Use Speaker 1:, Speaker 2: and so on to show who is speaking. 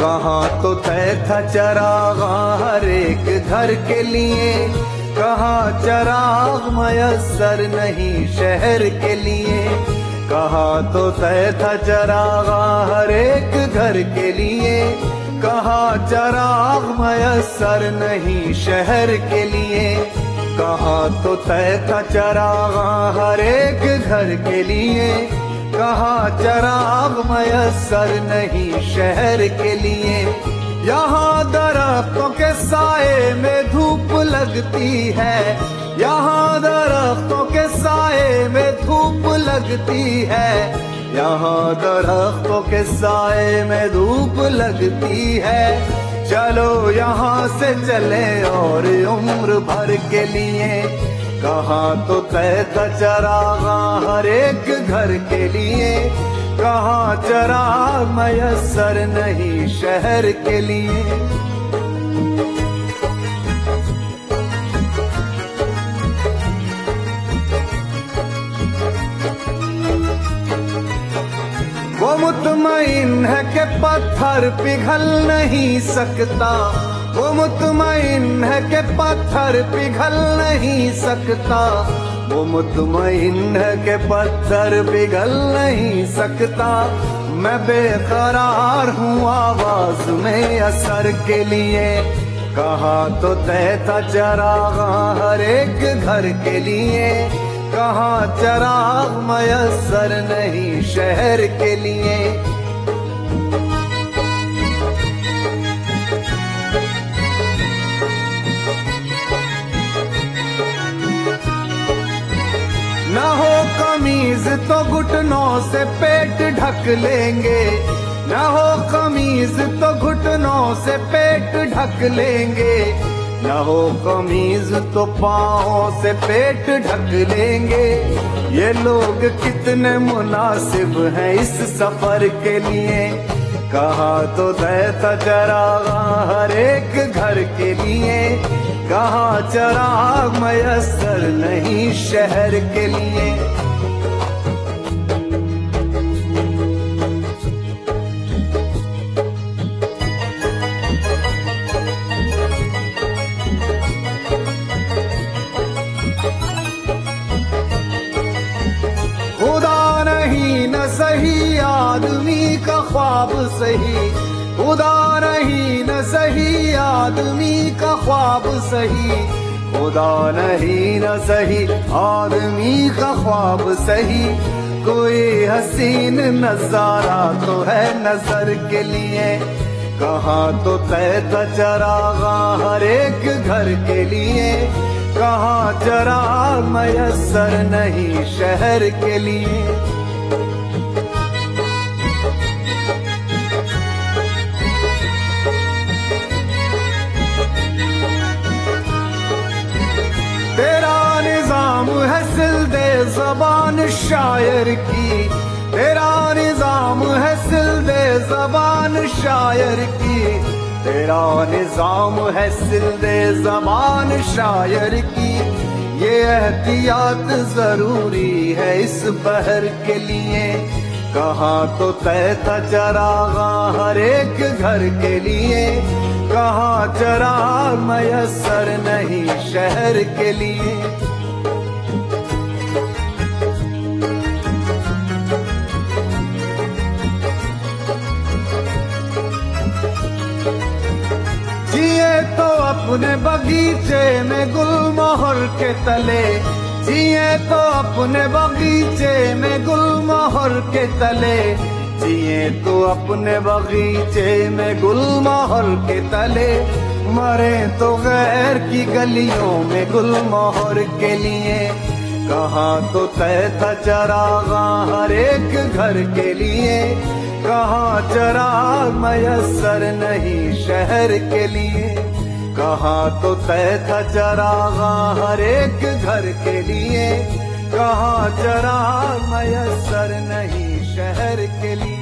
Speaker 1: कहाँ तो तय था चरागा हर एक घर के लिए, कहाँ चराग मयसर नहीं शहर के लिए। कहाँ तो तय था चरागा हर एक घर के लिए, कहाँ चराग मयसर नहीं शहर के लिए। कहाँ तो तय था चरागा हर एक घर के लिए, कहाँ चराग मयसर नहीं शहर के लिए। यहाँ दरख्तों के साए में धूप लगती है, यहाँ दरख्तों के साए में धूप लगती है, यहाँ दरख्तों के साए में धूप लगती है। चलो यहाँ से चले और उम्र भर के लिए, कहाँ तो तय था चरागा हर एक घर के लिए, कहाँ चराग मयसर नहीं शहर के लिए। वो मुतमईन है कि पत्थर पिघल नहीं सकता, वो मुतमईन है कि पत्थर पिघल नहीं सकता, वो मुतमईन है कि पत्थर पिघल नहीं सकता। मैं बेकरार हूँ आवाज में असर के लिए, कहाँ तो तय था चरागा हर एक घर के लिए, कहाँ चराग मयसर नहीं शहर के लिए। न हो कमीज तो घुटनों से पेट ढक लेंगे, न हो कमीज तो घुटनों से पेट ढक लेंगे, न हो कमीज तो पाँवों से पेट ढक लेंगे। ये लोग कितने मुनासिब हैं इस सफर के लिए, कहाँ तो तय था चरागा हर एक घर के लिए, कहाँ चराग मयसर नहीं शहर के लिए। खुदा नहीं न सही आदमी का ख्वाब सही, खुदा नहीं न सही आदमी का ख्वाब सही, खुदा नहीं न सही आदमी का ख्वाब सही। कोई हसीन नजारा तो है नजर के लिए, कहाँ तो तय था चरागा हर एक घर के लिए, कहाँ चराग मयसर नहीं शहर के लिए। तेरा निजाम है सिलदे ज़बान शायर की, तेरा निजाम है सिलदे ज़बान शायर की, तेरा निजाम है सिलदे ज़बान शायर की। ये एहतियात जरूरी है इस बहर के लिए, कहाँ तो तय था चरागा हर एक घर के लिए, कहाँ चराग मयसर नहीं शहर के लिए। जिए तो अपने बगीचे में गुलमोहर के तले, जिए तो अपने बगीचे में गुलमोहर के तले, जिए तो अपने बगीचे में गुलमोहर के तले। मरे तो गैर की गलियों में गुलमोहर के लिए, कहाँ तो तय था चरागा हर एक घर के लिए, कहाँ चराग मयसर नहीं शहर के लिए। कहाँ तो तय था चरागा हर एक घर के लिए, कहाँ चराग मयसर नहीं शहर के लिए।